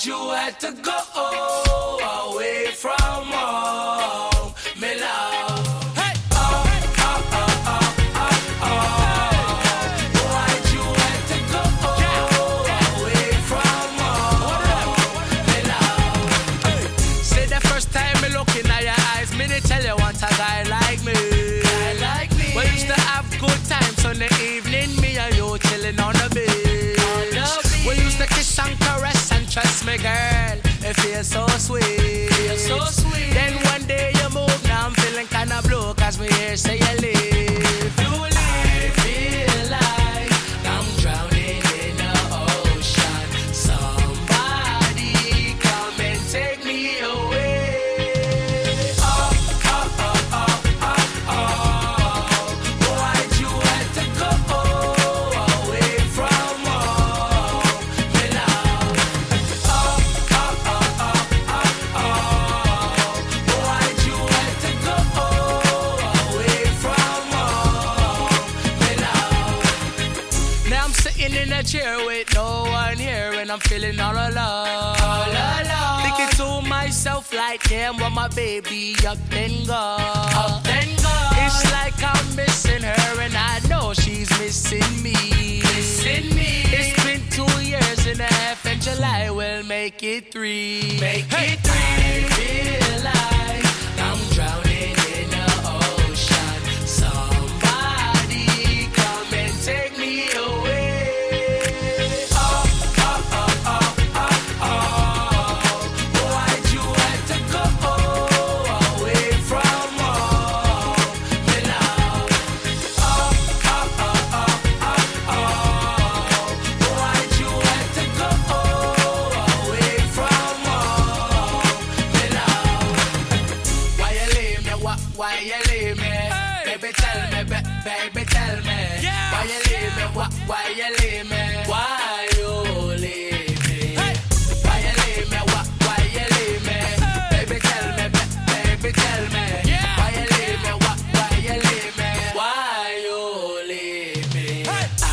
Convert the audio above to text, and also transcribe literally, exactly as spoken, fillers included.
you had to go away from home, me love? Hey. Oh, oh, oh, oh, oh, oh. Why'd you have to go away from home, me love? Hey. Say the first time me looking at your eyes, me they tell you want a guy like me. Guy like me. We used to have good times on the evening, me and you chilling on the beach. We used to kiss and caress and trust me, girl. It feels so sweet. Feels so sweet. Then one day you move, now I'm feeling kinda blue, cause me here say you leave. You leave. I feel like I'm drowning in the ocean. Somebody come and take me away. Oh, oh, oh, oh, oh, oh. Why'd you have to go away from home? In a chair with no one here, and I'm feeling all alone. All alone. Thinking to myself like, damn, want my baby up and go. Up and go. It's like I'm missing her, and I know she's missing me. Missing me. It's been two years and a half, and July will make it three. Make hey. it three. I feel like I'm drowning in the ocean. Somebody come and take me away. Why you leave me? Hey. Baby, tell me, ba- baby, tell me. Yeah. Why you leave me? Why, why you leave me? Why you leave me? Hey. Why you leave me? Why, why you leave me? Hey. Baby, tell me, ba- baby, tell me. Yeah. Why you leave me? Why, why you leave me? Why you leave me? Hey.